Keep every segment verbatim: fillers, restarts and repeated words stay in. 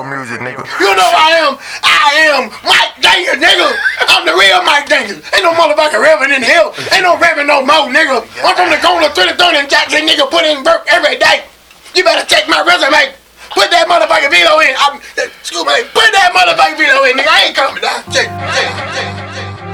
your music, nigga. You know who I am? I am Mike Jenkins, nigga. I'm the real Mike Jenkins. Ain't no motherfucking reverend in hell. Ain't no reverend no more, nigga. I'm from the corner of thirty-third and Jackson, nigga. Put in work every day. You better check my resume. Put that motherfucking video in. I'm, excuse me. Put that motherfucking video in, nigga. I ain't coming down. Check, check, check.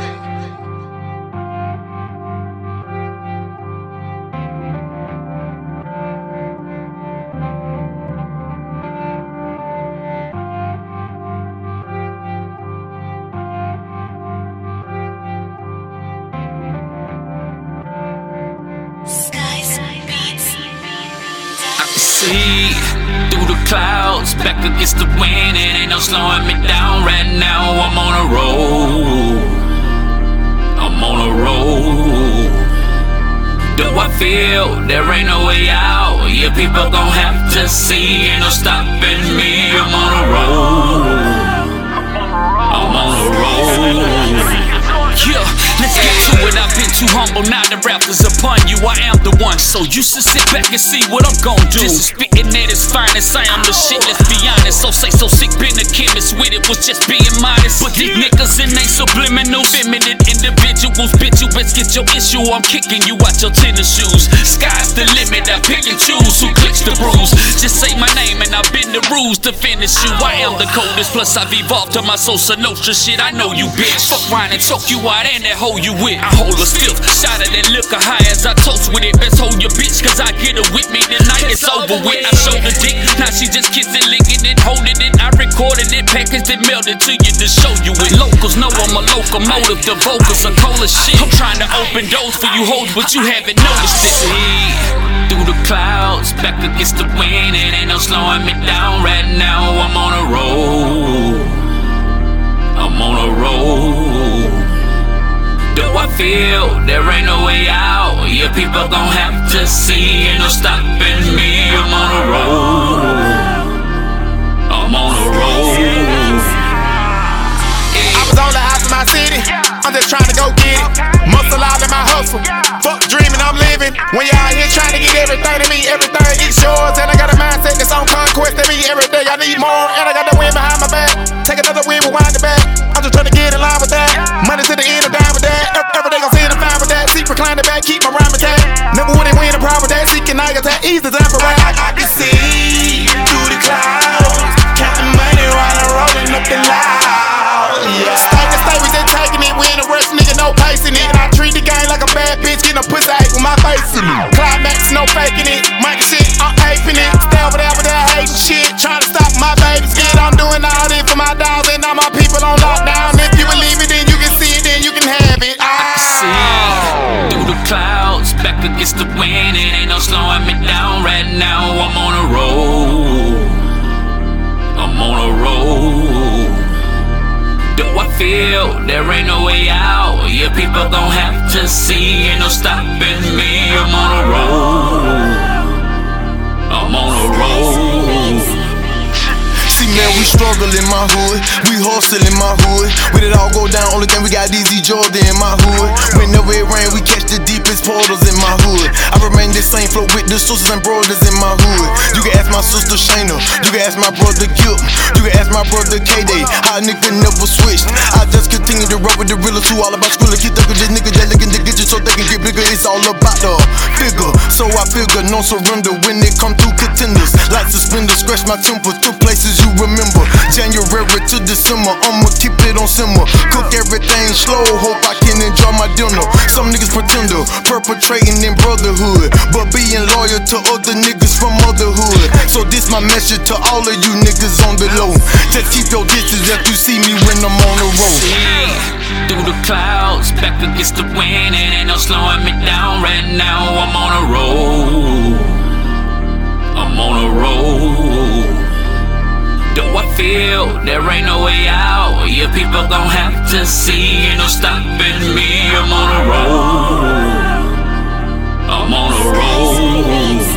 See through the clouds, back against the wind, it ain't no slowing me down right now. I'm on a roll, I'm on a roll. Do I feel there ain't no way out? Yeah, people gon' have to see, ain't no stopping me. I'm on a roll, I'm on a roll. Yeah, let's get to it. I've been too humble, now the rap is upon you. I am the one, so you should sit back and see what I'm gon' do. This is spitting at its finest, I am the shit, let's be honest. So say so sick, been a chemist with it, was just being modest. But these niggas in they subliminal, feminine individuals. Bitch, you best get your issue, I'm kicking you out your tennis shoes. Sky's the limit, I pick and choose who clicks the bruise. Just say my name and I've been the rules to finish you. I am the coldest, plus I've evolved to my Sosa Nostra shit. I know you, bitch. Fuck around and choke you out and that hoe you with. I hold a stiff, shot of that liquor high as I toast with it. Best hold your bitch, cause I get her with me tonight. It's over with. I showed the dick, now she just kissing, licking it, holding it. I recorded it, packaged it, mailed it to you to show you it. Locals know I'm a locomotive, the vocals are cold as shit. I'm trying to open doors for you hoes, but you haven't noticed it. See, through the clouds, back against the wind, it ain't no slowing me down right now. I'm on a roll, I'm on a roll. Do I feel there ain't no way out? Yeah, people gon' have to see, ain't no stopping me. I'm on a roll, I'm on a roll. I was on the house in my city, I'm just trying to go get it. Muscle out in my hustle, fuck dreaming, I'm living. When you're out here trying to get everything to me, everything is yours. And I got a mindset that's on conquest to me every day. I need more, and I got the wind behind my back. Take another wind, rewind it back. I'm just trying to get in line with that. Money to the end, I'm down with that. Every day gon' see it, I'm fine with that. Seek recline the back, keep my rhyme attack. Never wouldn't win a problem with that. Seeking I attack, ease the time for rap. I, I can see through the clouds, counting money while I'm rolling up the loud. Yeah. Stay to stay, we just taking it. We in a rush, nigga, no pacing it. I treat the game like a bad bitch, getting a pussy ache with my face in it. Climax, no faking it. Mike shit, I'm aping it. Stay over there with that hating shit. Trying to stop my baby's kid. I'm doing all this for my dogs and all my people on lockdown. If you believe it, then you can see it, then you can have it. Ah. I can see through the clouds, back against the wind, it ain't no slowing me down right now. I'm on a roll, I'm on a roll. Do I feel there ain't no way out? Yeah, people gon' have to see, ain't no stopping me. I'm on a roll, I'm on a roll. See, man, we struggle in my hood, we hustle in my hood. When it all go down, only thing we got D Z Jordan in my hood. Whenever it rain, we catch the deepest portals in my hood. I remain the same flow with the sisters and brothers in my hood. You can ask my sister Shayna, you can ask my brother Gil, you can ask my brother K-Day, how a nigga never switched. I just continue to rock with the realest who all about Skrilla. Keep thuggin' this nigga that looking to get you so they can get bigger. It's all about the figure, so I figure no surrender when it come through contenders. Like suspenders, scratch my temper to places you remember. January to December, I'ma keep it on simmer. Cook everything slow, hope I can enjoy my dinner. Some niggas pretender, perpetrating in brotherhood, but being loyal to other niggas from motherhood. So this my message to all of you niggas on the low. Just keep your distance if you see me when I'm on the road. See, through the clouds, back against the wind, it ain't no slowing me down right now. I'm on a roll, I'm on a roll. Do I feel there ain't no way out? Yeah, people gon' have to see, ain't no stopping me. I'm on a roll, I'm on a roll.